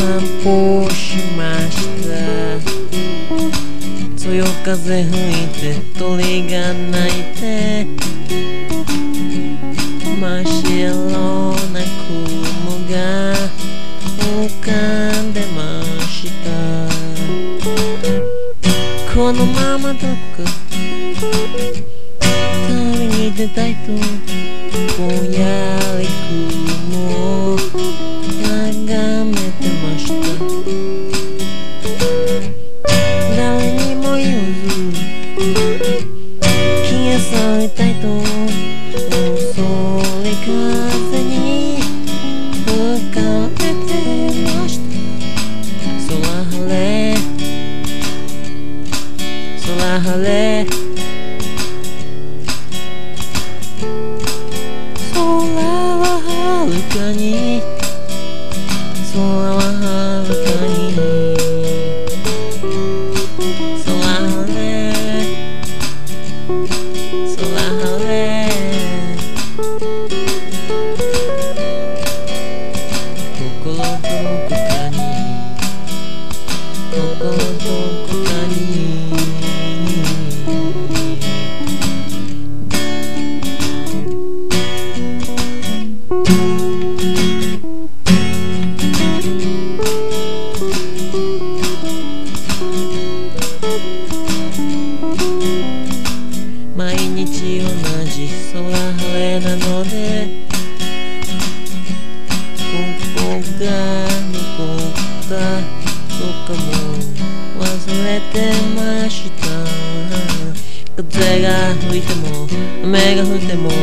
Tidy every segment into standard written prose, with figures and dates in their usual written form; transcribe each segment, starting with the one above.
散歩しました。そよ風吹いて鳥が鳴いて真っ白な雲が浮かんでました。このままどこか旅に出たいとぼんやり雲を眺めてました。誰にも言わず消されたいとそれ風に吹かれてました。空晴れ空晴れ空は遥かに空は遥かに空晴れ空晴れ心どこかに心どこかに毎日同じ空晴れなのでここが残ったとかも忘れてました。風が吹いても雨が降っても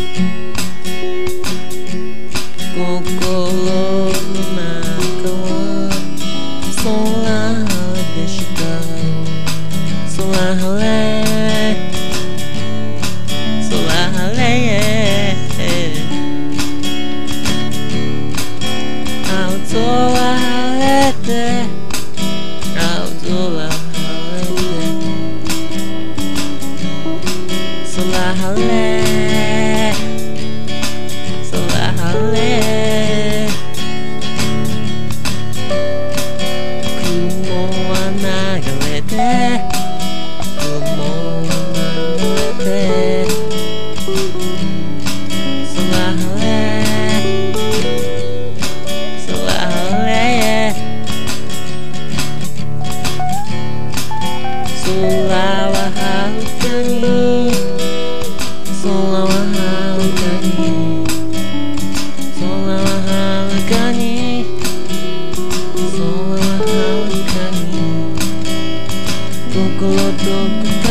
心の中は空晴れでした。空晴れ空晴れ青空晴れて青空晴れて空晴れ空晴れ雲は流れて雲は流れて空晴れ空晴れ空は遥かに空は遥かに空は遥かに空は遥かに心どこ